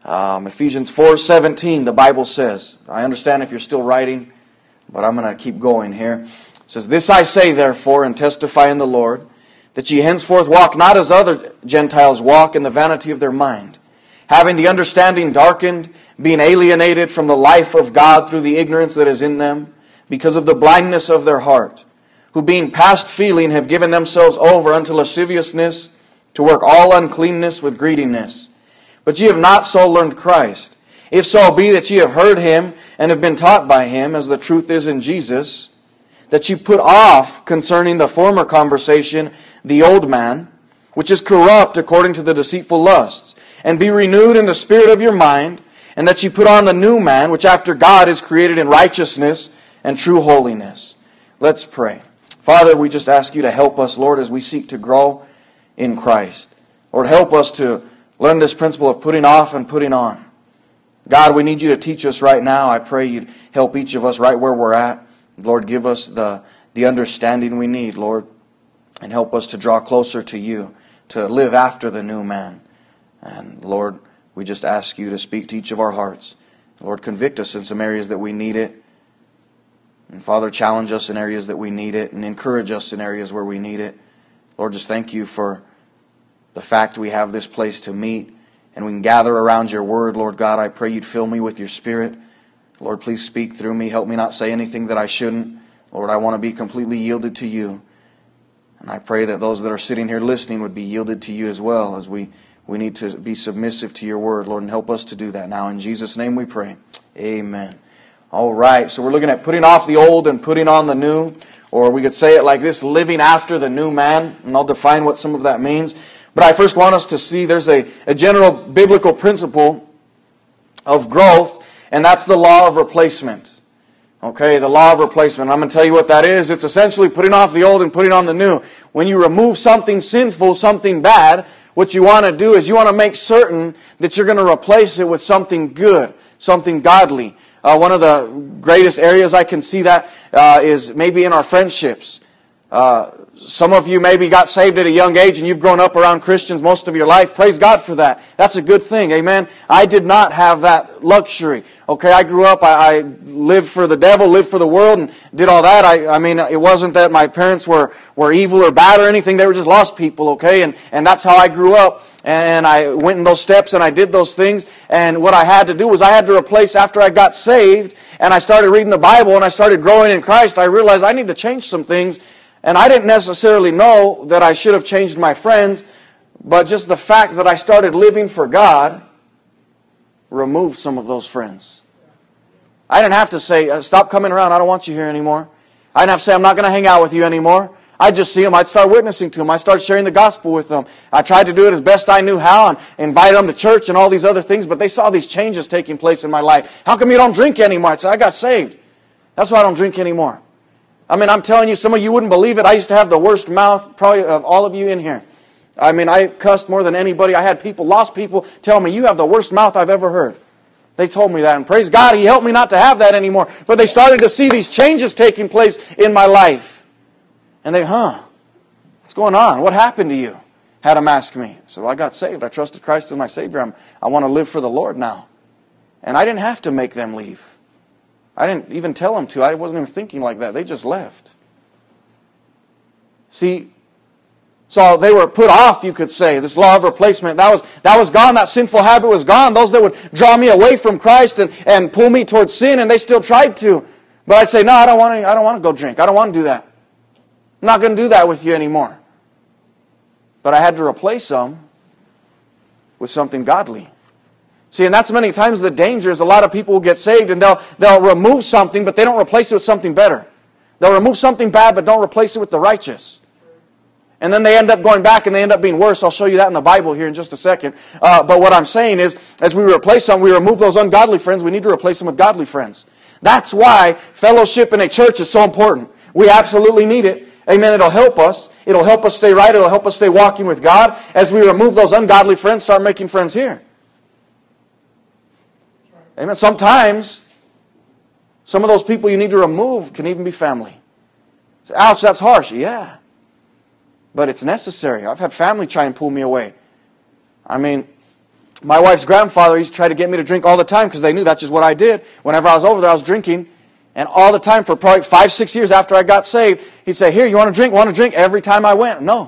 Ephesians 4:17, the Bible says, I understand if you're still writing, but I'm going to keep going here. It says, "This I say, therefore, and testify in the Lord, that ye henceforth walk not as other Gentiles walk, in the vanity of their mind, having the understanding darkened, being alienated from the life of God through the ignorance that is in them, because of the blindness of their heart, who being past feeling have given themselves over unto lasciviousness, to work all uncleanness with greediness. But ye have not so learned Christ. If so be that ye have heard Him, and have been taught by Him, as the truth is in Jesus, that ye put off concerning the former conversation the old man, which is corrupt according to the deceitful lusts, and be renewed in the spirit of your mind, and that ye put on the new man, which after God is created in righteousness and true holiness." Let's pray. Father, we just ask you to help us, Lord, as we seek to grow in Christ. Lord, help us to learn this principle of putting off and putting on. God, we need you to teach us right now. I pray you'd help each of us right where we're at. Lord, give us the understanding we need, Lord, and help us to draw closer to you, to live after the new man. And Lord, we just ask you to speak to each of our hearts. Lord, convict us in some areas that we need it. And Father, challenge us in areas that we need it, and encourage us in areas where we need it. Lord, just thank you for the fact we have this place to meet and we can gather around your word. Lord God, I pray you'd fill me with your Spirit. Lord, please speak through me. Help me not say anything that I shouldn't. Lord, I want to be completely yielded to you. And I pray that those that are sitting here listening would be yielded to you as well, as we need to be submissive to your word, Lord, and help us to do that now. In Jesus' name we pray. Amen. All right, so we're looking at putting off the old and putting on the new, or we could say it like this, living after the new man, and I'll define what some of that means. But I first want us to see there's a general biblical principle of growth, and that's the law of replacement. Okay, the law of replacement. I'm going to tell you what that is. It's essentially putting off the old and putting on the new. When you remove something sinful, something bad, what you want to do is you want to make certain that you're going to replace it with something good, something godly. One of the greatest areas I can see that is maybe in our friendships. Some of you maybe got saved at a young age and you've grown up around Christians most of your life. Praise God for that. That's a good thing. Amen. I did not have that luxury. Okay, I grew up, I lived for the devil, lived for the world, and did all that. I mean, it wasn't that my parents were evil or bad or anything. They were just lost people, okay? And that's how I grew up. And I went in those steps and I did those things. And what I had to do was I had to replace, after I got saved and I started reading the Bible and I started growing in Christ, I realized I need to change some things. And I didn't necessarily know that I should have changed my friends, but just the fact that I started living for God removed some of those friends. I didn't have to say, stop coming around, I don't want you here anymore. I didn't have to say, I'm not going to hang out with you anymore. I'd just see them, I'd start witnessing to them, I'd start sharing the gospel with them. I tried to do it as best I knew how and invite them to church and all these other things, but they saw these changes taking place in my life. How come you don't drink anymore? I'd say, I got saved. That's why I don't drink anymore. I mean, I'm telling you, some of you wouldn't believe it. I used to have the worst mouth, probably of all of you in here. I mean, I cussed more than anybody. I had people, lost people, tell me, you have the worst mouth I've ever heard. They told me that, and praise God, He helped me not to have that anymore. But they started to see these changes taking place in my life. And they, what's going on? What happened to you? Had them ask me. I said, well, I got saved. I trusted Christ as my Savior. I want to live for the Lord now. And I didn't have to make them leave. I didn't even tell them to. I wasn't even thinking like that. They just left. See, so they were put off, you could say. This law of replacement, that was gone. That sinful habit was gone. Those that would draw me away from Christ and pull me towards sin, and they still tried to. But I'd say, no, I don't want to go drink. I don't want to do that. I'm not going to do that with you anymore. But I had to replace them with something godly. See, and that's many times the danger is a lot of people will get saved and they'll remove something, but they don't replace it with something better. They'll remove something bad, but don't replace it with the righteous. And then they end up going back and they end up being worse. I'll show you that in the Bible here in just a second. But what I'm saying is, as we replace them, we remove those ungodly friends, we need to replace them with godly friends. That's why fellowship in a church is so important. We absolutely need it. Amen. It'll help us. It'll help us stay right. It'll help us stay walking with God. As we remove those ungodly friends, start making friends here. Amen. Sometimes, some of those people you need to remove can even be family. Ouch, that's harsh. Yeah. But it's necessary. I've had family try and pull me away. I mean, My wife's grandfather used to try to get me to drink all the time because they knew that's just what I did. Whenever I was over there, I was drinking. And all the time for probably 5-6 years after I got saved, he'd say, here, you want to drink? Want to drink? Every time I went, no.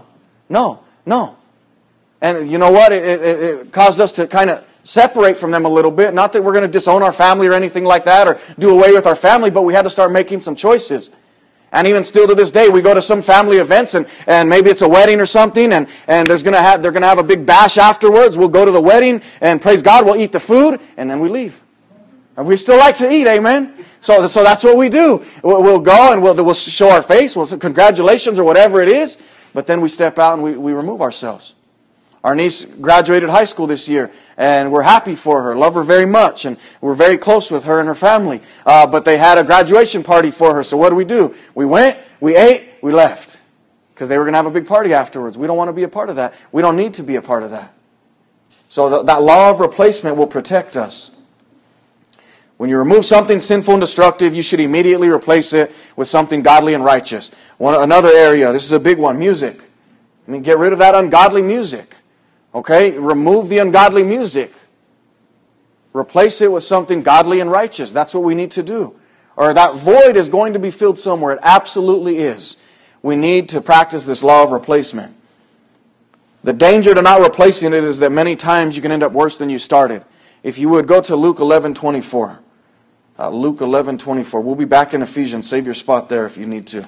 And you know what? It caused us to kind of separate from them a little bit. Not that we're going to disown our family or anything like that or do away with our family, but we had to start making some choices. And even still to this day, we go to some family events and maybe it's a wedding or something and they're going to have a big bash afterwards. We'll go to the wedding and praise God, we'll eat the food and then we leave. And we still like to eat, amen? So that's what we do. We'll go and we'll show our face, we'll say congratulations or whatever it is, but then we step out and we remove ourselves. Our niece graduated high school this year, and we're happy for her, love her very much, and we're very close with her and her family. But they had a graduation party for her, so what do? We went, we ate, we left. Because they were going to have a big party afterwards. We don't want to be a part of that. We don't need to be a part of that. So that law of replacement will protect us. When you remove something sinful and destructive, you should immediately replace it with something godly and righteous. Another area, this is a big one, music. Get rid of that ungodly music. Okay? Remove the ungodly music. Replace it with something godly and righteous. That's what we need to do. Or that void is going to be filled somewhere. It absolutely is. We need to practice this law of replacement. The danger to not replacing it is that many times you can end up worse than you started. If you would, go to Luke 11:24. Luke 11:24. We'll be back in Ephesians. Save your spot there if you need to.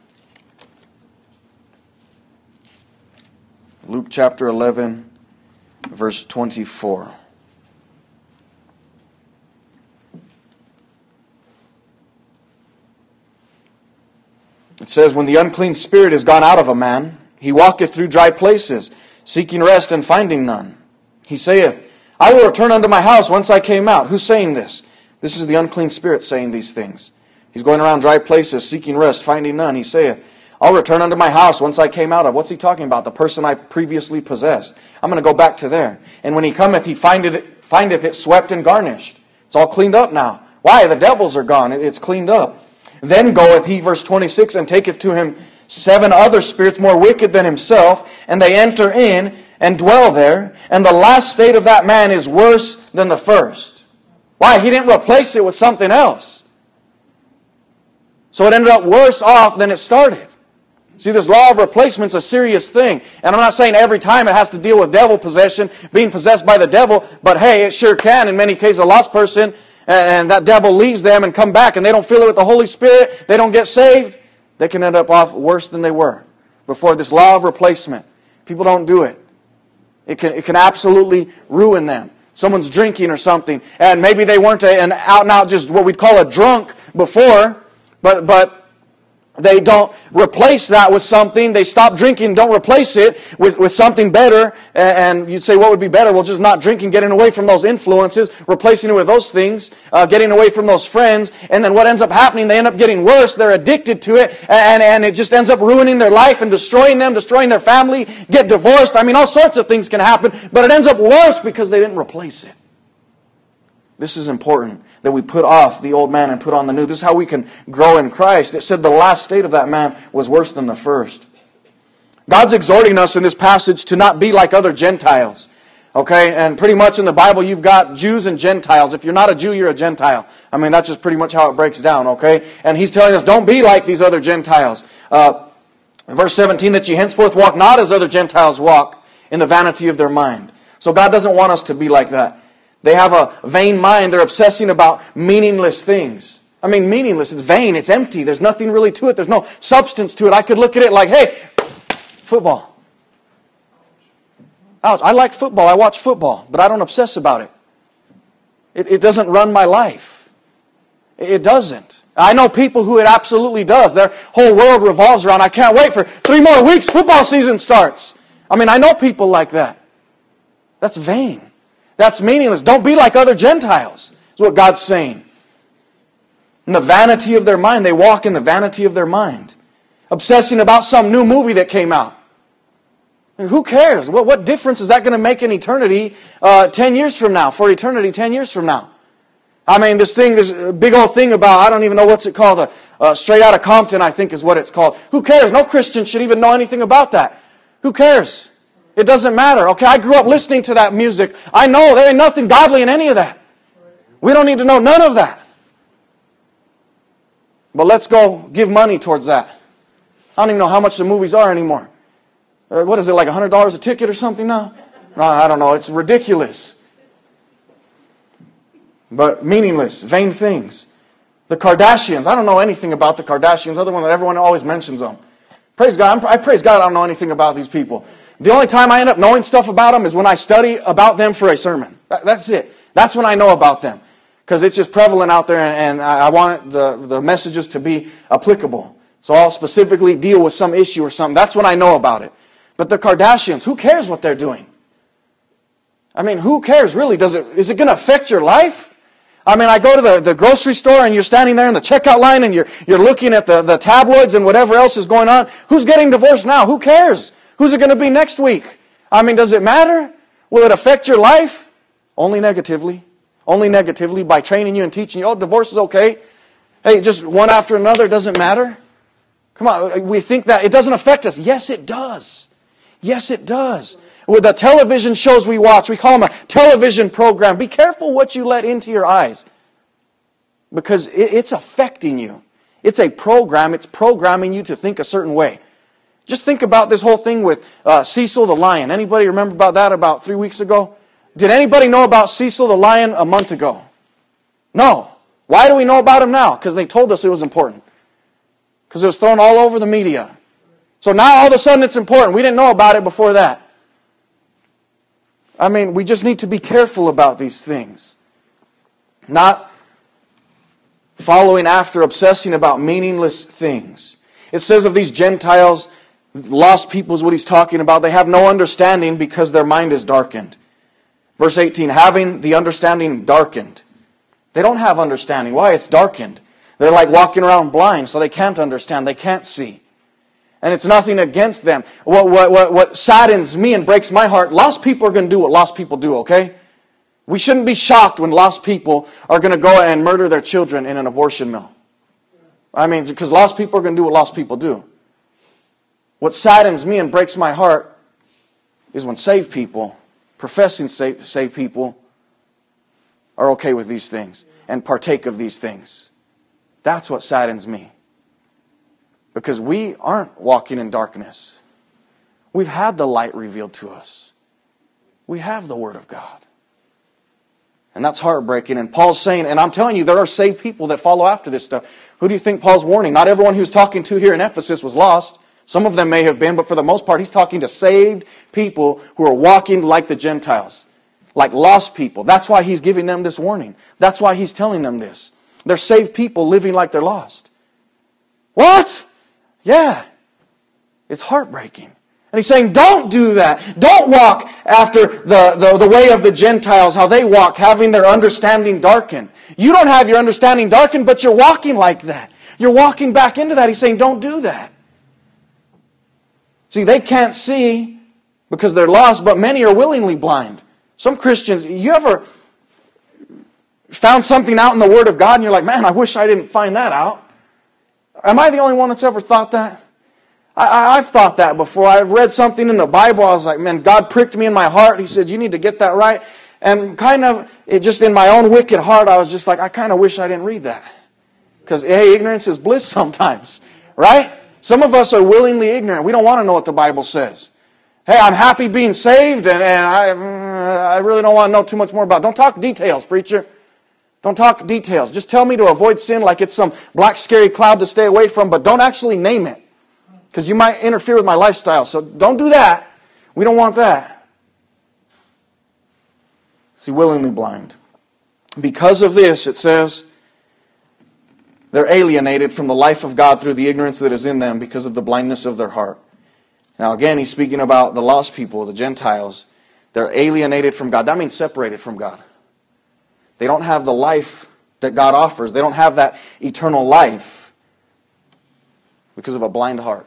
Luke chapter 11, verse 24. It says, when the unclean spirit is gone out of a man, he walketh through dry places, seeking rest and finding none. He saith, I will return unto my house whence I came out. Who's saying this? This is the unclean spirit saying these things. He's going around dry places, seeking rest, finding none. He saith, I'll return unto my house whence I came out of. What's he talking about? The person I previously possessed. I'm going to go back to there. And when he cometh, he findeth it swept and garnished. It's all cleaned up now. Why? The devils are gone. It's cleaned up. Then goeth he, verse 26, and taketh to him 7 other spirits more wicked than himself, and they enter in and dwell there. And the last state of that man is worse than the first. Why? He didn't replace it with something else. So it ended up worse off than it started. See, this law of replacement is a serious thing. And I'm not saying every time it has to deal with devil possession, being possessed by the devil, but hey, it sure can. In many cases, a lost person, and that devil leaves them and come back, and they don't fill it with the Holy Spirit, they don't get saved, they can end up off worse than they were before. This law of replacement. People don't do it. It can absolutely ruin them. Someone's drinking or something, and maybe they weren't an out-and-out just what we'd call a drunk before, but they don't replace that with something. They stop drinking, don't replace it with something better. And you'd say, what would be better? Well, just not drinking, getting away from those influences, replacing it with those things, getting away from those friends. And then what ends up happening, they end up getting worse. They're addicted to it. And it just ends up ruining their life and destroying them, destroying their family, get divorced. I mean, all sorts of things can happen. But it ends up worse because they didn't replace it. This is important, that we put off the old man and put on the new. This is how we can grow in Christ. It said the last state of that man was worse than the first. God's exhorting us in this passage to not be like other Gentiles. Okay, and pretty much in the Bible you've got Jews and Gentiles. If you're not a Jew, you're a Gentile. I mean, that's just pretty much how it breaks down, okay? And he's telling us, don't be like these other Gentiles. Verse 17, that ye henceforth walk not as other Gentiles walk, in the vanity of their mind. So God doesn't want us to be like that. They have a vain mind. They're obsessing about meaningless things. I mean, meaningless. It's vain. It's empty. There's nothing really to it. There's no substance to it. I could look at it like, hey, football. Ouch. I like football. I watch football, but I don't obsess about it. It doesn't run my life. It doesn't. I know people who it absolutely does. Their whole world revolves around, I can't wait for 3 more weeks. Football season starts. I mean, I know people like that. That's vain. That's meaningless. Don't be like other Gentiles, is what God's saying. In the vanity of their mind, they walk in the vanity of their mind. Obsessing about some new movie that came out. And who cares? What difference is that going to make in eternity 10 years from now? For eternity 10 years from now. I mean, this big old thing about, I don't even know what's it called, Straight Outta Compton, I think is what it's called. Who cares? No Christian should even know anything about that. Who cares? It doesn't matter. Okay, I grew up listening to that music. I know there ain't nothing godly in any of that. We don't need to know none of that. But let's go give money towards that. I don't even know how much the movies are anymore. What is it, like $100 a ticket or something now? No, I don't know. It's ridiculous. But meaningless, vain things. The Kardashians. I don't know anything about the Kardashians other than everyone always mentions them. Praise God. I praise God I don't know anything about these people. The only time I end up knowing stuff about them is when I study about them for a sermon. That's it. That's when I know about them. Because it's just prevalent out there and I want the messages to be applicable. So I'll specifically deal with some issue or something. That's when I know about it. But the Kardashians, who cares what they're doing? I mean, who cares really? Is it going to affect your life? I mean, I go to the grocery store and you're standing there in the checkout line and you're looking at the tabloids and whatever else is going on. Who's getting divorced now? Who cares? Who's it going to be next week? I mean, does it matter? Will it affect your life? Only negatively. Only negatively by training you and teaching you, oh, divorce is okay. Hey, just one after another, doesn't matter. Come on, we think that it doesn't affect us. Yes, it does. Yes, it does. With the television shows we watch, we call them a television program. Be careful what you let into your eyes. Because it's affecting you. It's a program. It's programming you to think a certain way. Just think about this whole thing with Cecil the lion. Anybody remember about that about 3 weeks ago? Did anybody know about Cecil the lion a month ago? No. Why do we know about him now? Because they told us it was important. Because it was thrown all over the media. So now all of a sudden it's important. We didn't know about it before that. I mean, we just need to be careful about these things. Not following after, obsessing about meaningless things. It says of these Gentiles, lost people is what he's talking about. They have no understanding because their mind is darkened. Verse 18, having the understanding darkened. They don't have understanding. Why? It's darkened. They're like walking around blind, so they can't understand. They can't see. And it's nothing against them. What saddens me and breaks my heart, lost people are going to do what lost people do, okay? We shouldn't be shocked when lost people are going to go and murder their children in an abortion mill. I mean, because lost people are going to do what lost people do. What saddens me and breaks my heart is when saved people, professing saved people, are okay with these things and partake of these things. That's what saddens me. Because we aren't walking in darkness. We've had the light revealed to us. We have the Word of God. And that's heartbreaking. And Paul's saying, and I'm telling you, there are saved people that follow after this stuff. Who do you think Paul's warning? Not everyone he was talking to here in Ephesus was lost. Some of them may have been, but for the most part, he's talking to saved people who are walking like the Gentiles. Like lost people. That's why he's giving them this warning. That's why he's telling them this. They're saved people living like they're lost. What? Yeah. It's heartbreaking. And he's saying, don't do that. Don't walk after the way of the Gentiles, how they walk, having their understanding darkened. You don't have your understanding darkened, but you're walking like that. You're walking back into that. He's saying, don't do that. See, they can't see because they're lost, but many are willingly blind. Some Christians, you ever found something out in the Word of God and you're like, man, I wish I didn't find that out. Am I the only one that's ever thought that? I've thought that before. I've read something in the Bible. I was like, man, God pricked me in my heart. He said, you need to get that right. And kind of, it just in my own wicked heart, I was just like, I kind of wish I didn't read that. Because, hey, ignorance is bliss sometimes. Right? Some of us are willingly ignorant. We don't want to know what the Bible says. Hey, I'm happy being saved, and I really don't want to know too much more about it. Don't talk details, preacher. Don't talk details. Just tell me to avoid sin like it's some black scary cloud to stay away from, but don't actually name it. Because you might interfere with my lifestyle. So don't do that. We don't want that. See, willingly blind. Because of this, it says, they're alienated from the life of God through the ignorance that is in them because of the blindness of their heart. Now again, he's speaking about the lost people, the Gentiles. They're alienated from God. That means separated from God. They don't have the life that God offers. They don't have that eternal life because of a blind heart.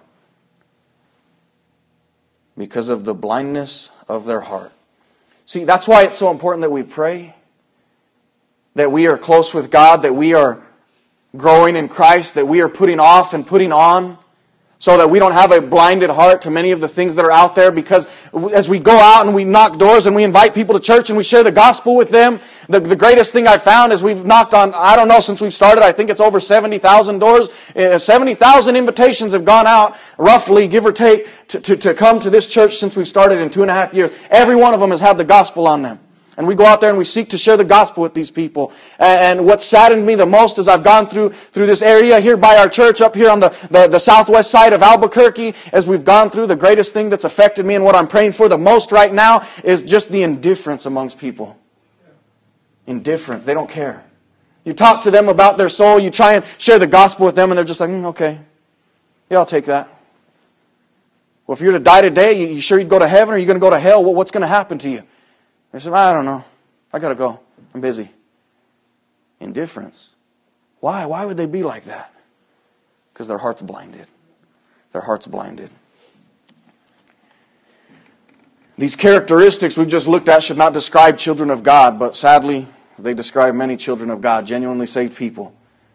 Because of the blindness of their heart. See, that's why it's so important that we pray. That we are close with God. That we are growing in Christ. That we are putting off and putting on so that we don't have a blinded heart to many of the things that are out there. Because as we go out and we knock doors and we invite people to church and we share the gospel with them, the greatest thing I've found is we've knocked on, I don't know, since we've started, I think it's over 70,000 doors. 70,000 invitations have gone out, roughly, give or take, to come to this church since we've started in 2.5 years. Every one of them has had the gospel on them. And we go out there and we seek to share the gospel with these people. And what saddened me the most is I've gone through this area here by our church up here on the southwest side of Albuquerque. As we've gone through, the greatest thing that's affected me and what I'm praying for the most right now is just the indifference amongst people. Indifference. They don't care. You talk to them about their soul. You try and share the gospel with them and they're just like, okay. Yeah, I'll take that. Well, if you're to die today, you sure you'd go to heaven or are you going to go to hell? Well, what's going to happen to you? They said, I don't know. I got to go. I'm busy. Indifference. Why? Why would they be like that? Because their heart's blinded. Their heart's blinded. These characteristics we've just looked at should not describe children of God, but sadly, they describe many children of God, genuinely saved people.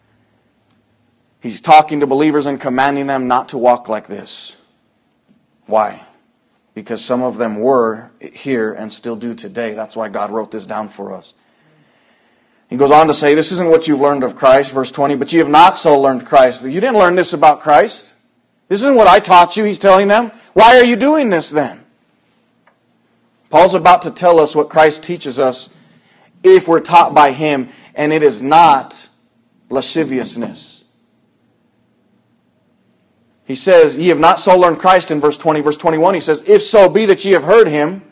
He's talking to believers and commanding them not to walk like this. Why? Because some of them were here and still do today. That's why God wrote this down for us. He goes on to say, this isn't what you've learned of Christ, verse 20, but you have not so learned Christ. You didn't learn this about Christ. This isn't what I taught you, he's telling them. Why are you doing this then? Paul's about to tell us what Christ teaches us if we're taught by him, and it is not lasciviousness. He says, ye have not so learned Christ in verse 20. Verse 21, he says, if so be that ye have heard him.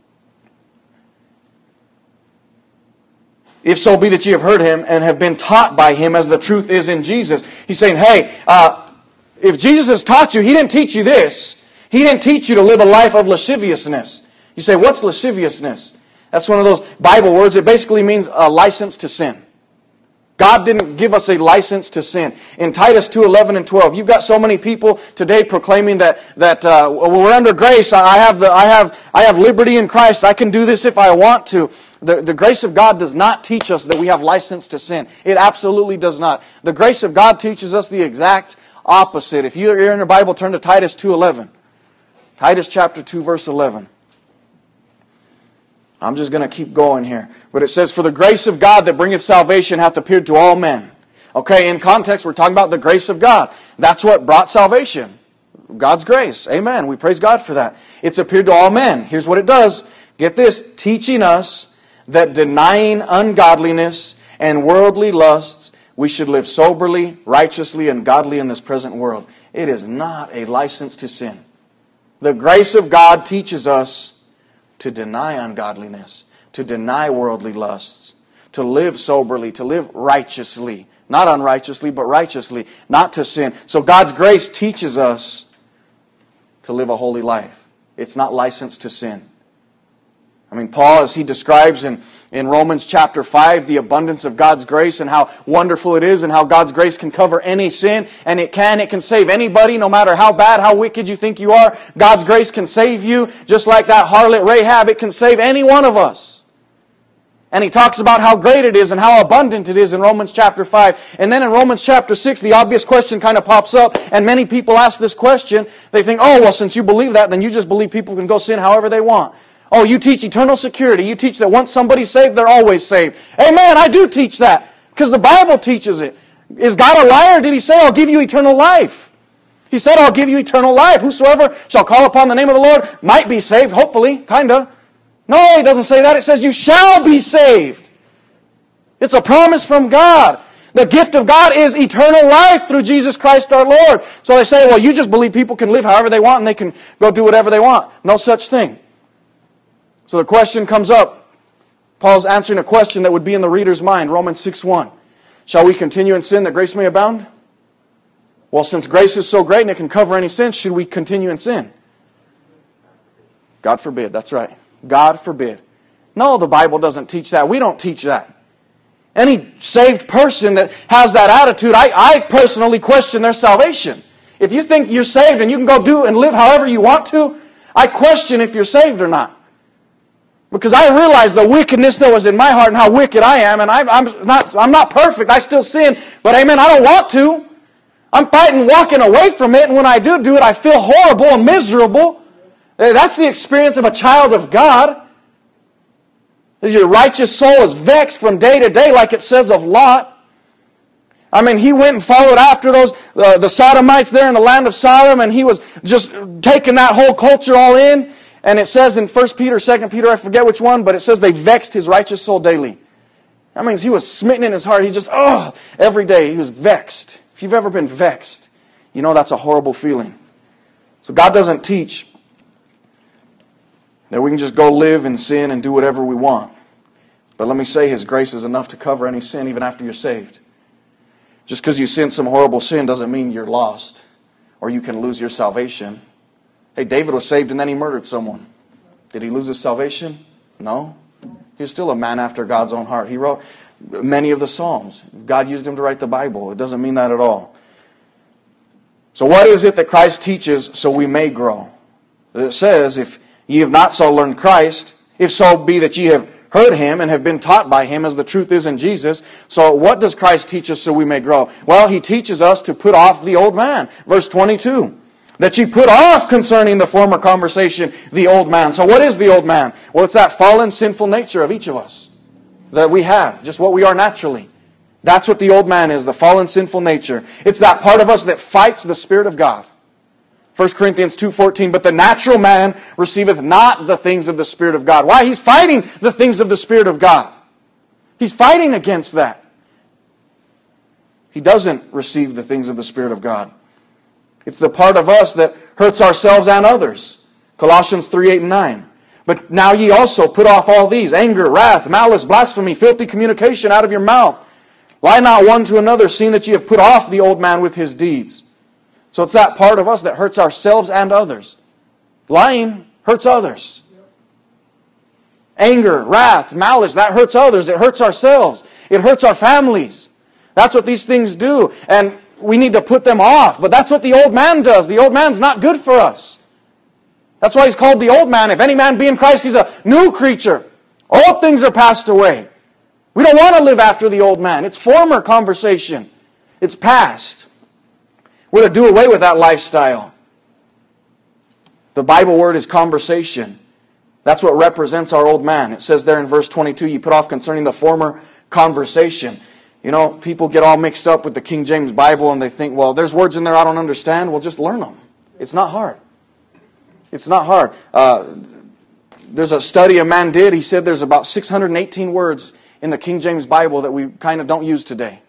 If so be that ye have heard him and have been taught by him as the truth is in Jesus. He's saying, hey, if Jesus has taught you, he didn't teach you this. He didn't teach you to live a life of lasciviousness. You say, what's lasciviousness? That's one of those Bible words. It basically means a license to sin. God didn't give us a license to sin. In Titus 2:11 and 12, you've got so many people today proclaiming that we're under grace. I have liberty in Christ. I can do this if I want to. The grace of God does not teach us that we have license to sin. It absolutely does not. The grace of God teaches us the exact opposite. If you're in your Bible, turn to Titus 2:11. Titus chapter 2, verse 11. I'm just going to keep going here. But it says, for the grace of God that bringeth salvation hath appeared to all men. Okay, in context, we're talking about the grace of God. That's what brought salvation. God's grace. Amen. We praise God for that. It's appeared to all men. Here's what it does. Get this. Teaching us that denying ungodliness and worldly lusts, we should live soberly, righteously, and godly in this present world. It is not a license to sin. The grace of God teaches us to deny ungodliness, to deny worldly lusts, to live soberly, to live righteously. Not unrighteously, but righteously. Not to sin. So God's grace teaches us to live a holy life. It's not licensed to sin. I mean, Paul, as he describes in Romans chapter 5, the abundance of God's grace and how wonderful it is and how God's grace can cover any sin. And it can save anybody, no matter how bad, how wicked you think you are. God's grace can save you. Just like that harlot Rahab, it can save any one of us. And he talks about how great it is and how abundant it is in Romans chapter 5. And then in Romans chapter 6, the obvious question kind of pops up. And many people ask this question. They think, oh, well, since you believe that, then you just believe people can go sin however they want. Oh, you teach eternal security. You teach that once somebody's saved, they're always saved. Amen, I do teach that. Because the Bible teaches it. Is God a liar? Did he say, I'll give you eternal life? He said, I'll give you eternal life. Whosoever shall call upon the name of the Lord might be saved, hopefully, kinda. No, he doesn't say that. It says you shall be saved. It's a promise from God. The gift of God is eternal life through Jesus Christ our Lord. So they say, well, you just believe people can live however they want and they can go do whatever they want. No such thing. So the question comes up. Paul's answering a question that would be in the reader's mind. Romans 6:1. Shall we continue in sin that grace may abound? Well, since grace is so great and it can cover any sin, should we continue in sin? God forbid. That's right. God forbid. No, the Bible doesn't teach that. We don't teach that. Any saved person that has that attitude, I personally question their salvation. If you think you're saved and you can go do and live however you want to, I question if you're saved or not. Because I realize the wickedness that was in my heart and how wicked I am, and I'm not perfect. I still sin, but amen, I don't want to. I'm fighting walking away from it, and when I do it, I feel horrible and miserable. That's the experience of a child of God. Your righteous soul is vexed from day to day, like it says of Lot. I mean, he went and followed after those the Sodomites there in the land of Sodom, and he was just taking that whole culture all in. And it says in 1 Peter, 2 Peter, I forget which one, but it says they vexed his righteous soul daily. That means he was smitten in his heart. He just, every day he was vexed. If you've ever been vexed, you know that's a horrible feeling. So God doesn't teach that we can just go live in sin and do whatever we want. But let me say, His grace is enough to cover any sin even after you're saved. Just because you sin some horrible sin doesn't mean you're lost or you can lose your salvation. Hey, David was saved and then he murdered someone. Did he lose his salvation? No. He was still a man after God's own heart. He wrote many of the Psalms. God used him to write the Bible. It doesn't mean that at all. So what is it that Christ teaches so we may grow? It says, if ye have not so learned Christ, if so be that ye have heard Him and have been taught by Him as the truth is in Jesus. So what does Christ teach us so we may grow? Well, He teaches us to put off the old man. Verse 22. That ye put off concerning the former conversation the old man. So what is the old man? Well, it's that fallen sinful nature of each of us that we have, just what we are naturally. That's what the old man is, the fallen sinful nature. It's that part of us that fights the Spirit of God. 1 Corinthians 2:14, but the natural man receiveth not the things of the Spirit of God. Why? He's fighting the things of the Spirit of God. He's fighting against that. He doesn't receive the things of the Spirit of God. It's the part of us that hurts ourselves and others. Colossians 3:8 and 9. But now ye also put off all these, anger, wrath, malice, blasphemy, filthy communication out of your mouth. Lie not one to another, seeing that ye have put off the old man with his deeds. So it's that part of us that hurts ourselves and others. Lying hurts others. Anger, wrath, malice, that hurts others. It hurts ourselves. It hurts our families. That's what these things do. And we need to put them off. But that's what the old man does. The old man's not good for us. That's why he's called the old man. If any man be in Christ, he's a new creature. All things are passed away. We don't want to live after the old man. It's former conversation. It's past. We're to do away with that lifestyle. The Bible word is conversation. That's what represents our old man. It says there in verse 22, you put off concerning the former conversation. You know, people get all mixed up with the King James Bible and they think, well, there's words in there I don't understand. Well, just learn them. It's not hard. It's not hard. There's a study a man did. He said there's about 618 words in the King James Bible that we kind of don't use today.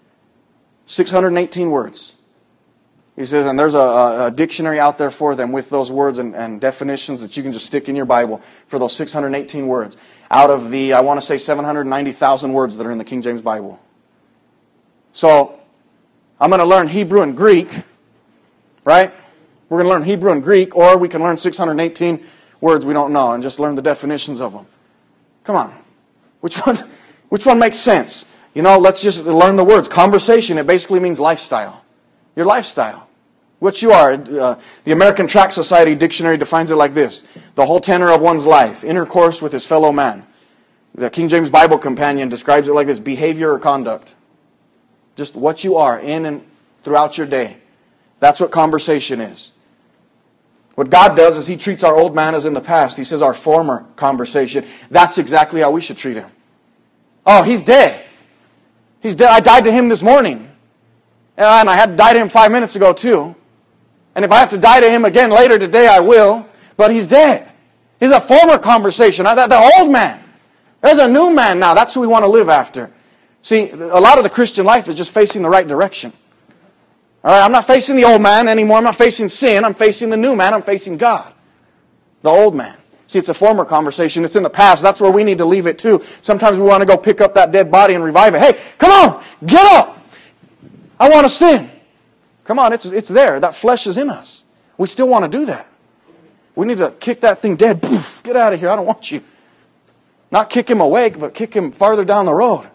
618 words. He says, and there's a dictionary out there for them with those words and definitions that you can just stick in your Bible for those 618 words. Out of the, I want to say 790,000 words that are in the King James Bible. So, I'm going to learn Hebrew and Greek, right? We're going to learn Hebrew and Greek, or we can learn 618 words we don't know and just learn the definitions of them. Come on. Which one makes sense? You know, let's just learn the words. Conversation, it basically means lifestyle. Your lifestyle. What you are. The American Tract Society Dictionary defines it like this. The whole tenor of one's life. Intercourse with his fellow man. The King James Bible Companion describes it like this. Behavior or conduct. Just what you are in and throughout your day. That's what conversation is. What God does is He treats our old man as in the past. He says our former conversation. That's exactly how we should treat him. Oh, he's dead. He's dead. I died to him this morning. And I had to die to him 5 minutes ago too. And if I have to die to him again later today, I will. But he's dead. He's a former conversation. The old man. There's a new man now. That's who we want to live after. See, a lot of the Christian life is just facing the right direction. All right, I'm not facing the old man anymore. I'm not facing sin. I'm facing the new man. I'm facing God. The old man. See, it's a former conversation. It's in the past. That's where we need to leave it too. Sometimes we want to go pick up that dead body and revive it. Hey, come on, get up. I want to sin. Come on, it's there. That flesh is in us. We still want to do that. We need to kick that thing dead. Poof, get out of here. I don't want you. Not kick him awake, but kick him farther down the road.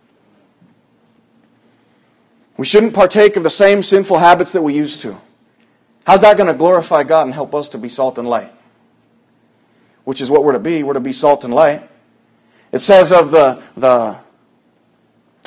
We shouldn't partake of the same sinful habits that we used to. How's that going to glorify God and help us to be salt and light? Which is what we're to be. We're to be salt and light. It says of the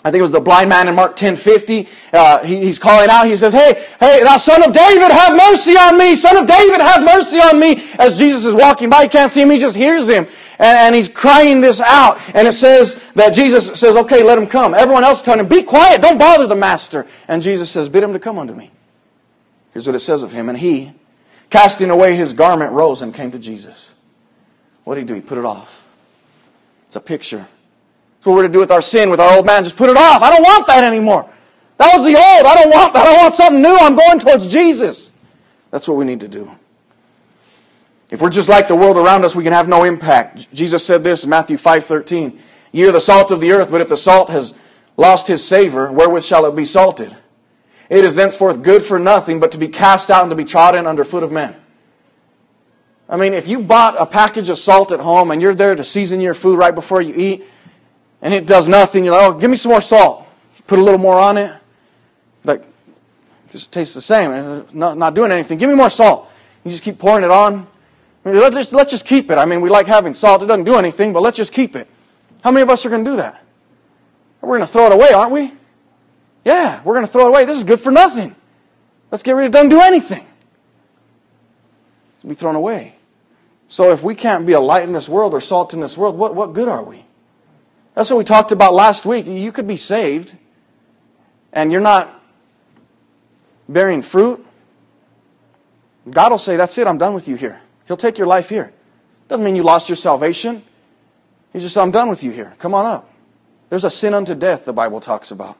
I think it was the blind man in Mark 10:50. He's calling out. He says, hey, thou son of David, have mercy on me. Son of David, have mercy on me. As Jesus is walking by, he can't see him. He just hears him. And he's crying this out. And it says that Jesus says, okay, let him come. Everyone else telling him, be quiet. Don't bother the master. And Jesus says, bid him to come unto me. Here's what it says of him. And he, casting away his garment, rose and came to Jesus. What did he do? He put it off. It's a picture. That's what we're to do with our sin, with our old man. Just put it off. I don't want that anymore. That was the old. I don't want that. I want something new. I'm going towards Jesus. That's what we need to do. If we're just like the world around us, we can have no impact. Jesus said this in Matthew 5:13. Ye are the salt of the earth, but if the salt has lost his savor, wherewith shall it be salted? It is thenceforth good for nothing, but to be cast out and to be trodden under foot of men. I mean, if you bought a package of salt at home and you're there to season your food right before you eat, and it does nothing, you're like, oh, give me some more salt. Put a little more on it. Like, this tastes the same. It's not doing anything. Give me more salt. You just keep pouring it on. I mean, let's just keep it. I mean, we like having salt. It doesn't do anything, but let's just keep it. How many of us are going to do that? We're going to throw it away, aren't we? Yeah, we're going to throw it away. This is good for nothing. Let's get rid of it. It doesn't do anything. It's be thrown away. So if we can't be a light in this world or salt in this world, what good are we? That's what we talked about last week. You could be saved and you're not bearing fruit. God will say, that's it, I'm done with you here. He'll take your life here. Doesn't mean you lost your salvation. He just said, I'm done with you here. Come on up. There's a sin unto death the Bible talks about.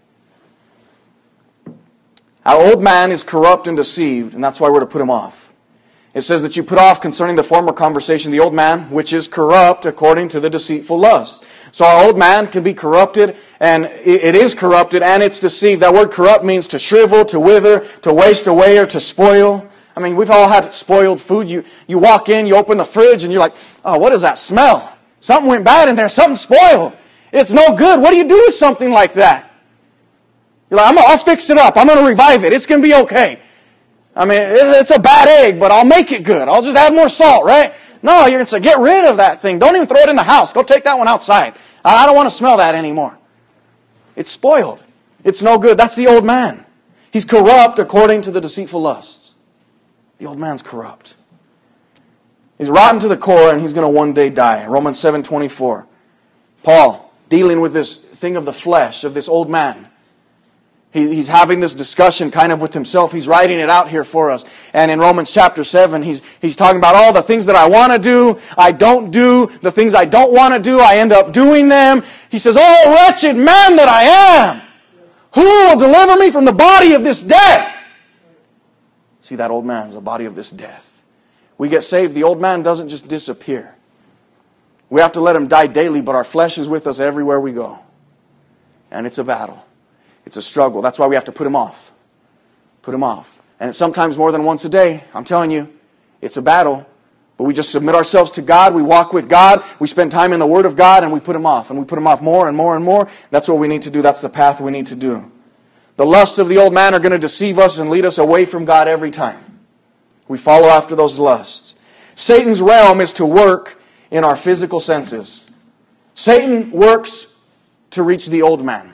Our old man is corrupt and deceived, and that's why we're to put him off. It says that you put off concerning the former conversation the old man, which is corrupt according to the deceitful lust. So our old man can be corrupted, and it is corrupted, and it's deceived. That word corrupt means to shrivel, to wither, to waste away, or to spoil. I mean, we've all had spoiled food. You walk in, you open the fridge, and you're like, oh, what is that smell? Something went bad in there. Something spoiled. It's no good. What do you do with something like that? You're like, I'll fix it up. I'm going to revive it. It's going to be okay. I mean, it's a bad egg, but I'll make it good. I'll just add more salt, right? No, you're going to say, get rid of that thing. Don't even throw it in the house. Go take that one outside. I don't want to smell that anymore. It's spoiled. It's no good. That's the old man. He's corrupt according to the deceitful lusts. The old man's corrupt. He's rotten to the core, and he's going to one day die. Romans 7:24. Paul, dealing with this thing of the flesh, of this old man. He's having this discussion kind of with himself. He's writing it out here for us. And in Romans chapter 7, he's talking about all the things that I want to do, I don't do. The things I don't want to do, I end up doing them. He says, oh, wretched man that I am! Who will deliver me from the body of this death? See, that old man's the body of this death. We get saved, the old man doesn't just disappear. We have to let him die daily, but our flesh is with us everywhere we go. And it's a battle. It's a struggle. That's why we have to put him off. Put him off. And it's sometimes more than once a day. I'm telling you, it's a battle. But we just submit ourselves to God. We walk with God. We spend time in the Word of God, and we put him off. And we put him off more and more and more. That's what we need to do. That's the path we need to do. The lusts of the old man are going to deceive us and lead us away from God every time. We follow after those lusts. Satan's realm is to work in our physical senses. Satan works to reach the old man.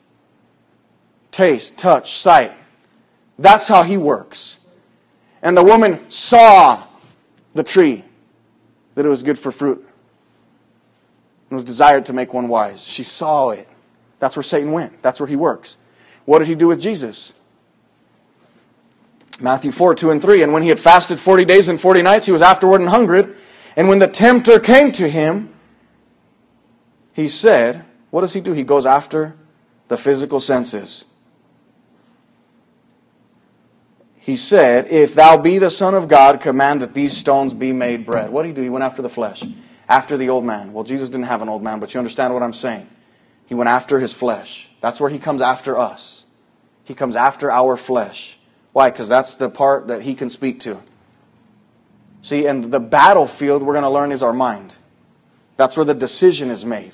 Taste, touch, sight. That's how he works. And the woman saw the tree, that it was good for fruit, and was desired to make one wise. She saw it. That's where Satan went. That's where he works. What did he do with Jesus? Matthew 4:2-3. And when he had fasted 40 days and 40 nights, he was afterward and hungered. And when the tempter came to him, he said, what does he do? He goes after the physical senses. He said, if thou be the Son of God, command that these stones be made bread. What did he do? He went after the flesh, after the old man. Well, Jesus didn't have an old man, but you understand what I'm saying. He went after his flesh. That's where he comes after us. He comes after our flesh. Why? Because that's the part that he can speak to. See, and the battlefield we're going to learn is our mind. That's where the decision is made.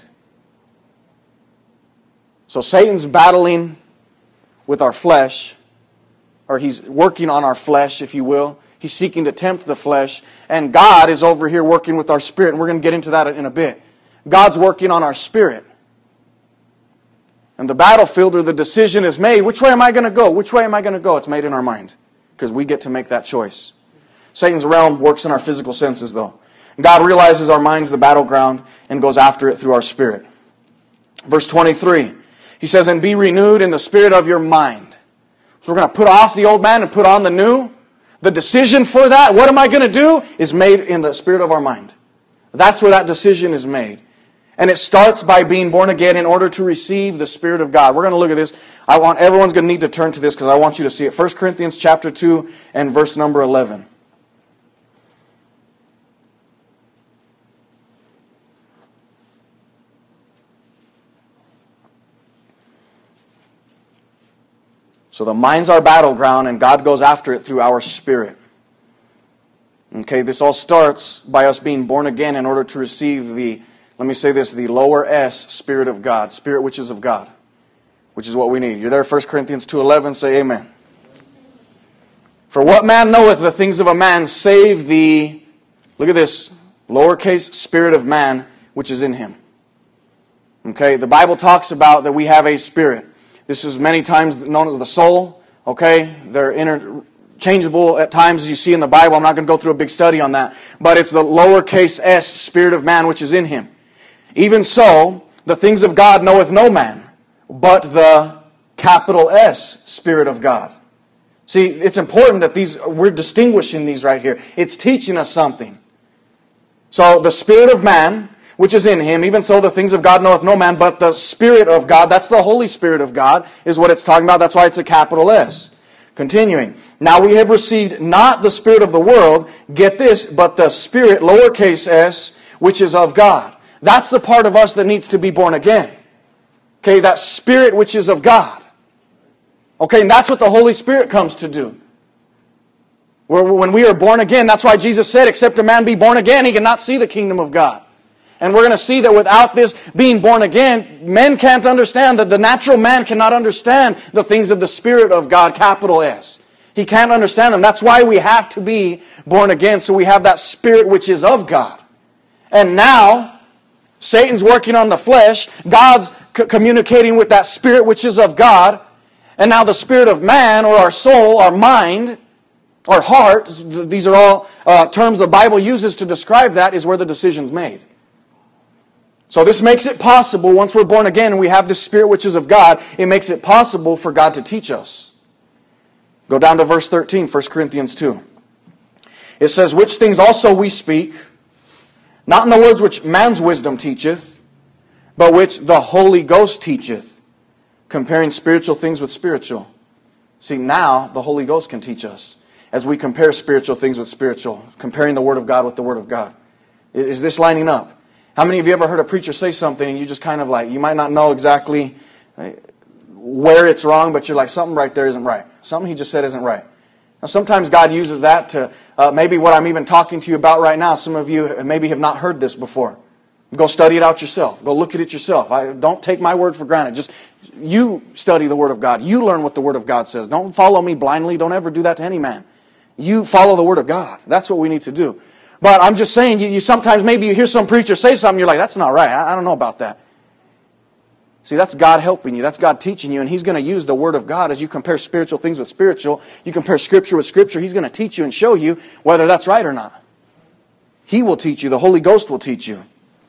So Satan's battling with our flesh, or he's working on our flesh, if you will. He's seeking to tempt the flesh. And God is over here working with our spirit. And we're going to get into that in a bit. God's working on our spirit. And the battlefield or the decision is made. Which way am I going to go? Which way am I going to go? It's made in our mind. Because we get to make that choice. Satan's realm works in our physical senses, though. God realizes our mind's the battleground and goes after it through our spirit. Verse 23, he says, and be renewed in the spirit of your mind. So we're going to put off the old man and put on the new. The decision for that, what am I going to do, is made in the spirit of our mind. That's where that decision is made. And it starts by being born again in order to receive the Spirit of God. We're going to look at this. Everyone's going to need to turn to this because I want you to see it. 1 Corinthians chapter 2 and verse number 11. So the mind's our battleground, and God goes after it through our spirit. Okay, this all starts by us being born again in order to receive the, let me say this, the lower S, Spirit of God, Spirit which is of God, which is what we need. You're there, 1 Corinthians 2:11, say amen. For what man knoweth the things of a man, save the, look at this, lowercase spirit of man, which is in him. Okay, the Bible talks about that we have a spirit. This is many times known as the soul. Okay, they're interchangeable at times as you see in the Bible. I'm not going to go through a big study on that. But it's the lowercase s, spirit of man, which is in him. Even so, the things of God knoweth no man, but the capital S, Spirit of God. See, it's important that we're distinguishing these right here. It's teaching us something. So, the Spirit of man, which is in him, even so the things of God knoweth no man, but the Spirit of God, that's the Holy Spirit of God, is what it's talking about. That's why it's a capital S. Continuing. Now we have received not the spirit of the world, get this, but the Spirit, lowercase s, which is of God. That's the part of us that needs to be born again. Okay, that Spirit which is of God. Okay, and that's what the Holy Spirit comes to do. When we are born again, that's why Jesus said, except a man be born again, he cannot see the kingdom of God. And we're going to see that without this being born again, men can't understand, that the natural man cannot understand the things of the Spirit of God, capital S. He can't understand them. That's why we have to be born again, so we have that Spirit which is of God. And now, Satan's working on the flesh, God's communicating with that Spirit which is of God, and now the spirit of man, or our soul, our mind, our heart, these are all terms the Bible uses to describe that, is where the decision's made. So this makes it possible, once we're born again and we have this Spirit which is of God, it makes it possible for God to teach us. Go down to verse 13, 1 Corinthians 2. It says, which things also we speak, not in the words which man's wisdom teacheth, but which the Holy Ghost teacheth, comparing spiritual things with spiritual. See, now the Holy Ghost can teach us as we compare spiritual things with spiritual, comparing the Word of God with the Word of God. Is this lining up? How many of you ever heard a preacher say something and you just kind of like, you might not know exactly where it's wrong, but you're like, something right there isn't right. Something he just said isn't right. Now sometimes God uses that to, maybe what I'm even talking to you about right now, some of you maybe have not heard this before. Go study it out yourself. Go look at it yourself. Don't take my word for granted. Just you study the Word of God. You learn what the Word of God says. Don't follow me blindly. Don't ever do that to any man. You follow the Word of God. That's what we need to do. But I'm just saying, you sometimes maybe you hear some preacher say something, you're like, that's not right. I don't know about that. See, that's God helping you. That's God teaching you. And He's going to use the Word of God as you compare spiritual things with spiritual. You compare Scripture with Scripture. He's going to teach you and show you whether that's right or not. He will teach you. The Holy Ghost will teach you.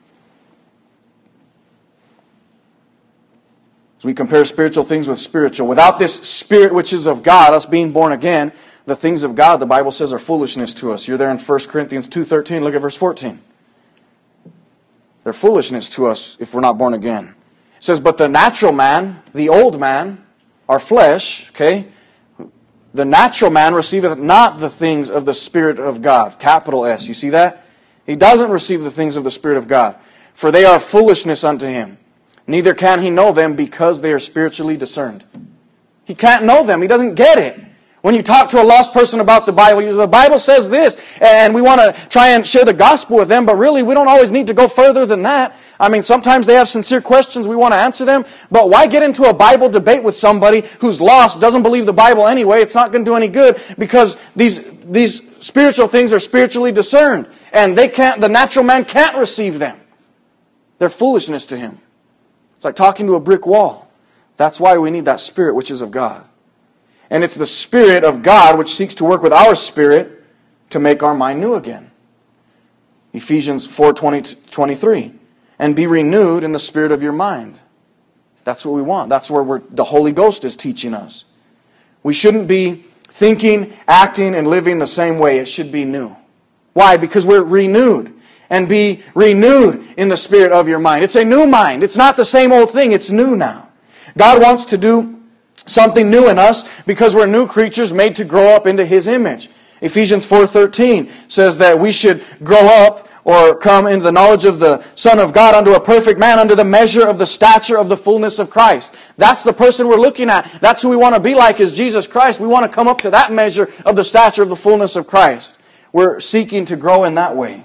As we compare spiritual things with spiritual. Without this Spirit which is of God, us being born again, the things of God, the Bible says, are foolishness to us. You're there in 1 Corinthians 2:13. Look at verse 14. They're foolishness to us if we're not born again. It says, but the natural man, the old man, our flesh, okay, the natural man receiveth not the things of the Spirit of God. Capital S. You see that? He doesn't receive the things of the Spirit of God. For they are foolishness unto him. Neither can he know them because they are spiritually discerned. He can't know them. He doesn't get it. When you talk to a lost person about the Bible says this, and we want to try and share the gospel with them, but really we don't always need to go further than that. I mean, sometimes they have sincere questions, we want to answer them, but why get into a Bible debate with somebody who's lost, doesn't believe the Bible anyway? It's not going to do any good, because these spiritual things are spiritually discerned, and the natural man can't receive them. They're foolishness to him. It's like talking to a brick wall. That's why we need that Spirit which is of God. And it's the Spirit of God which seeks to work with our spirit to make our mind new again. Ephesians 4:23. And be renewed in the spirit of your mind. That's what we want. That's where the Holy Ghost is teaching us. We shouldn't be thinking, acting, and living the same way. It should be new. Why? Because we're renewed. And be renewed in the spirit of your mind. It's a new mind. It's not the same old thing. It's new now. God wants to do something new in us because we're new creatures made to grow up into His image. Ephesians 4:13 says that we should grow up or come into the knowledge of the Son of God unto a perfect man, unto the measure of the stature of the fullness of Christ. That's the person we're looking at. That's who we want to be like, is Jesus Christ. We want to come up to that measure of the stature of the fullness of Christ. We're seeking to grow in that way.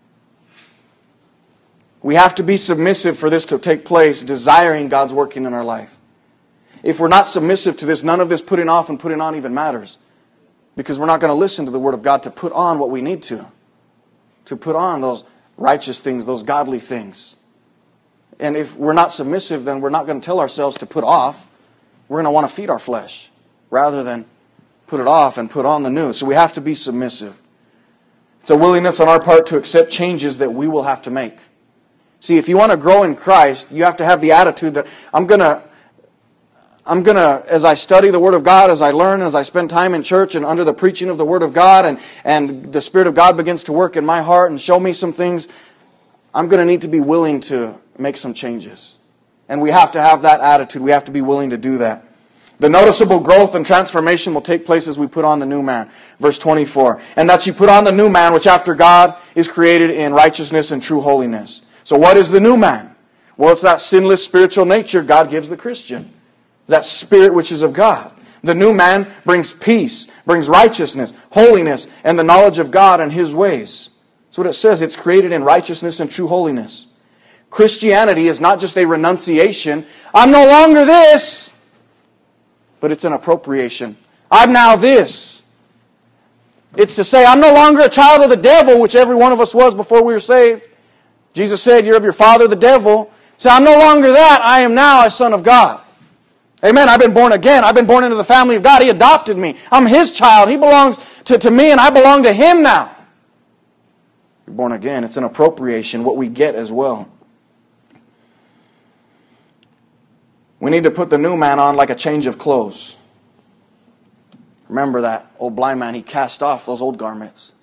We have to be submissive for this to take place, desiring God's working in our life. If we're not submissive to this, none of this putting off and putting on even matters. Because we're not going to listen to the Word of God to put on what we need to put on those righteous things, those godly things. And if we're not submissive, then we're not going to tell ourselves to put off. We're going to want to feed our flesh rather than put it off and put on the new. So we have to be submissive. It's a willingness on our part to accept changes that we will have to make. See, if you want to grow in Christ, you have to have the attitude that I'm going to, as I study the Word of God, as I learn, as I spend time in church and under the preaching of the Word of God, and the Spirit of God begins to work in my heart and show me some things, I'm going to need to be willing to make some changes. And we have to have that attitude. We have to be willing to do that. The noticeable growth and transformation will take place as we put on the new man. Verse 24. And that you put on the new man, which after God is created in righteousness and true holiness. So what is the new man? Well, it's that sinless spiritual nature God gives the Christian. That Spirit which is of God. The new man brings peace, brings righteousness, holiness, and the knowledge of God and His ways. That's what it says. It's created in righteousness and true holiness. Christianity is not just a renunciation. I'm no longer this. But it's an appropriation. I'm now this. It's to say, I'm no longer a child of the devil, which every one of us was before we were saved. Jesus said, you're of your father the devil. So I'm no longer that. I am now a son of God. Amen. I've been born again. I've been born into the family of God. He adopted me. I'm His child. He belongs to me, and I belong to Him now. You're born again. It's an appropriation, what we get as well. We need to put the new man on like a change of clothes. Remember that old blind man, he cast off those old garments.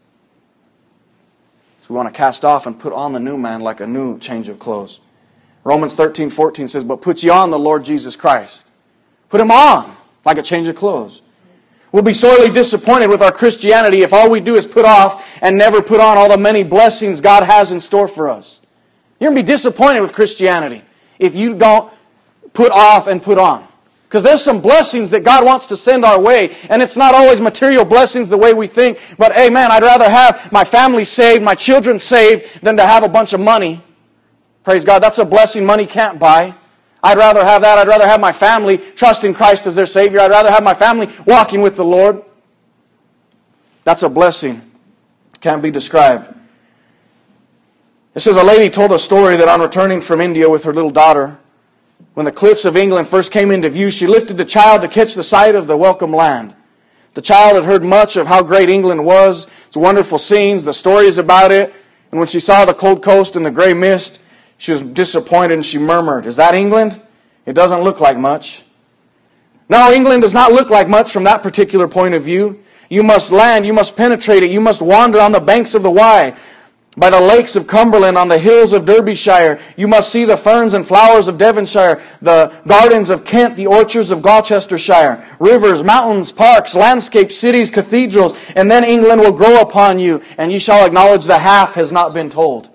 So we want to cast off and put on the new man like a new change of clothes. Romans 13:14 says, but put ye on the Lord Jesus Christ. Put Him on like a change of clothes. We'll be sorely disappointed with our Christianity if all we do is put off and never put on all the many blessings God has in store for us. You're going to be disappointed with Christianity if you don't put off and put on. Because there's some blessings that God wants to send our way. And it's not always material blessings the way we think. But amen, I'd rather have my family saved, my children saved, than to have a bunch of money. Praise God, that's a blessing money can't buy. I'd rather have that. I'd rather have my family trust in Christ as their Savior. I'd rather have my family walking with the Lord. That's a blessing. Can't be described. It says a lady told a story that on returning from India with her little daughter, when the cliffs of England first came into view, she lifted the child to catch the sight of the welcome land. The child had heard much of how great England was, its wonderful scenes, the stories about it. And when she saw the cold coast and the gray mist, she was disappointed and she murmured, is that England? It doesn't look like much. No, England does not look like much from that particular point of view. You must land, you must penetrate it, you must wander on the banks of the Wye, by the lakes of Cumberland, on the hills of Derbyshire. You must see the ferns and flowers of Devonshire, the gardens of Kent, the orchards of Gloucestershire, rivers, mountains, parks, landscapes, cities, cathedrals, and then England will grow upon you, and ye shall acknowledge the half has not been told.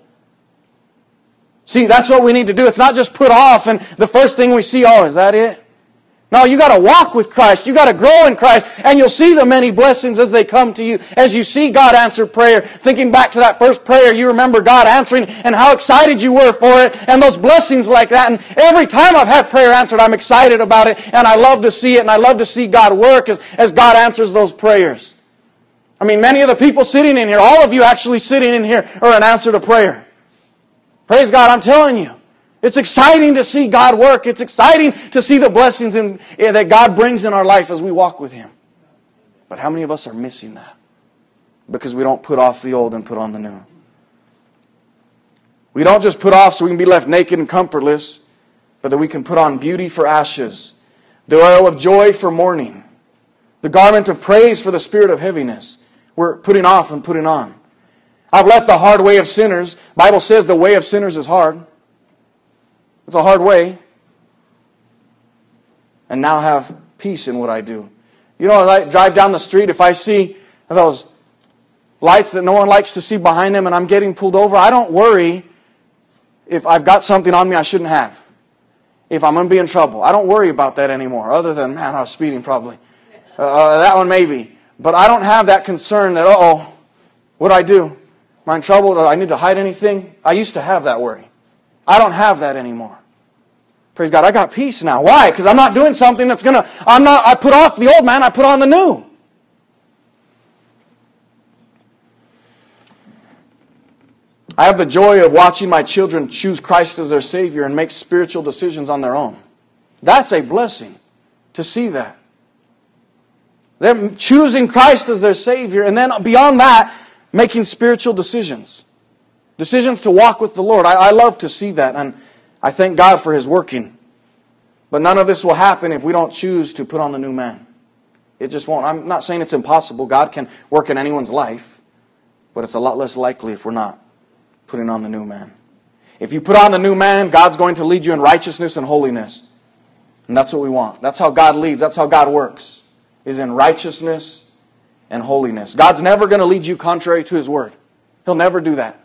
See, that's what we need to do. It's not just put off and the first thing we see, oh, is that it? No, you got to walk with Christ. You got to grow in Christ. And you'll see the many blessings as they come to you. As you see God answer prayer. Thinking back to that first prayer, you remember God answering and how excited you were for it. And those blessings like that. And every time I've had prayer answered, I'm excited about it. And I love to see it. And I love to see God work as God answers those prayers. I mean, many of the people sitting in here, all of you actually sitting in here, are an answer to prayer. Praise God, I'm telling you. It's exciting to see God work. It's exciting to see the blessings that God brings in our life as we walk with Him. But how many of us are missing that? Because we don't put off the old and put on the new. We don't just put off so we can be left naked and comfortless, but that we can put on beauty for ashes, the oil of joy for mourning, the garment of praise for the spirit of heaviness. We're putting off and putting on. I've left the hard way of sinners. The Bible says the way of sinners is hard. It's a hard way. And now have peace in what I do. You know, I drive down the street, if I see those lights that no one likes to see behind them and I'm getting pulled over, I don't worry if I've got something on me I shouldn't have. If I'm going to be in trouble. I don't worry about that anymore. Other than, man, I was speeding probably. That one maybe. But I don't have that concern that, what do I do? Am I in trouble? Do I need to hide anything? I used to have that worry. I don't have that anymore. Praise God. I got peace now. Why? Because I'm not doing something that's going to... I put off the old man, I put on the new. I have the joy of watching my children choose Christ as their Savior and make spiritual decisions on their own. That's a blessing to see that. They're choosing Christ as their Savior, and then beyond that, making spiritual decisions. Decisions to walk with the Lord. I love to see that, and I thank God for His working. But none of this will happen if we don't choose to put on the new man. It just won't. I'm not saying it's impossible. God can work in anyone's life, but it's a lot less likely if we're not putting on the new man. If you put on the new man, God's going to lead you in righteousness and holiness. And that's what we want. That's how God leads. That's how God works, is in righteousness and holiness. God's never going to lead you contrary to His Word. He'll never do that.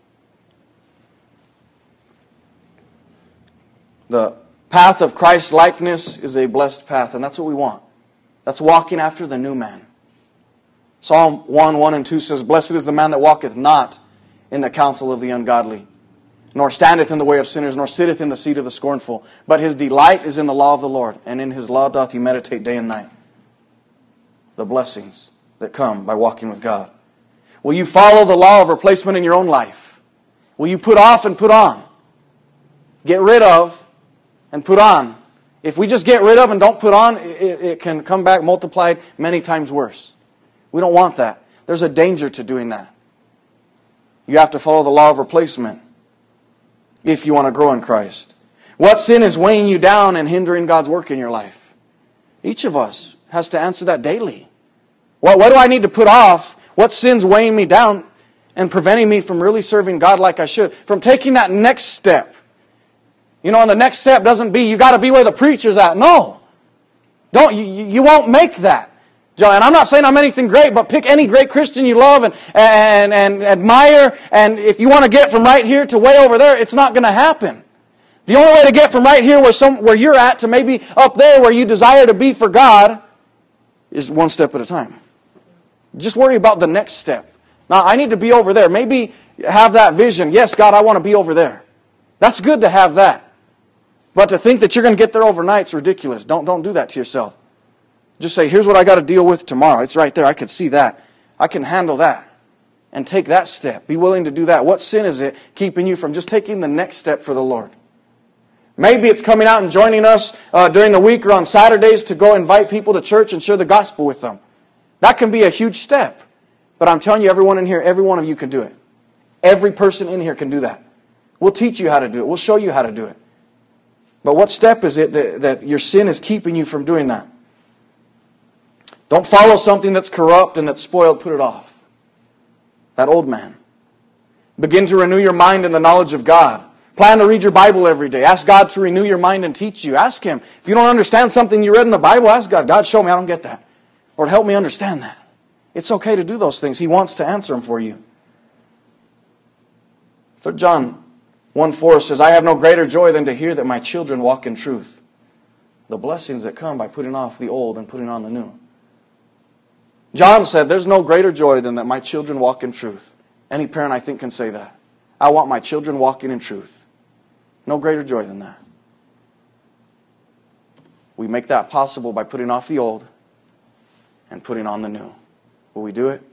The path of Christ's likeness is a blessed path, and that's what we want. That's walking after the new man. Psalm 1, 1 and 2 says, "Blessed is the man that walketh not in the counsel of the ungodly, nor standeth in the way of sinners, nor sitteth in the seat of the scornful. But his delight is in the law of the Lord, and in His law doth he meditate day and night." The blessings that come by walking with God. Will you follow the law of replacement in your own life? Will you put off and put on? Get rid of and put on. If we just get rid of and don't put on, it can come back multiplied many times worse. We don't want that. There's a danger to doing that. You have to follow the law of replacement if you want to grow in Christ. What sin is weighing you down and hindering God's work in your life? Each of us has to answer that daily. What do I need to put off? What sin's weighing me down and preventing me from really serving God like I should? From taking that next step. You know, and the next step doesn't be, you got to be where the preacher's at. No. You won't make that. And I'm not saying I'm anything great, but pick any great Christian you love and admire, and if you want to get from right here to way over there, it's not going to happen. The only way to get from right here where you're at to maybe up there where you desire to be for God is one step at a time. Just worry about the next step. Now, I need to be over there. Maybe have that vision. Yes, God, I want to be over there. That's good to have that. But to think that you're going to get there overnight is ridiculous. Don't do that to yourself. Just say, here's what I got to deal with tomorrow. It's right there. I can see that. I can handle that. And take that step. Be willing to do that. What sin is it keeping you from just taking the next step for the Lord? Maybe it's coming out and joining us during the week or on Saturdays to go invite people to church and share the gospel with them. That can be a huge step. But I'm telling you, everyone in here, every one of you can do it. Every person in here can do that. We'll teach you how to do it. We'll show you how to do it. But what step is it that your sin is keeping you from doing that? Don't follow something that's corrupt and that's spoiled. Put it off. That old man. Begin to renew your mind in the knowledge of God. Plan to read your Bible every day. Ask God to renew your mind and teach you. Ask Him. If you don't understand something you read in the Bible, ask God. God, show me. I don't get that. Lord, help me understand that. It's okay to do those things. He wants to answer them for you. 3 John 1:4 says, "I have no greater joy than to hear that my children walk in truth." The blessings that come by putting off the old and putting on the new. John said, there's no greater joy than that my children walk in truth. Any parent, I think, can say that. I want my children walking in truth. No greater joy than that. We make that possible by putting off the old and putting on the new. Will we do it?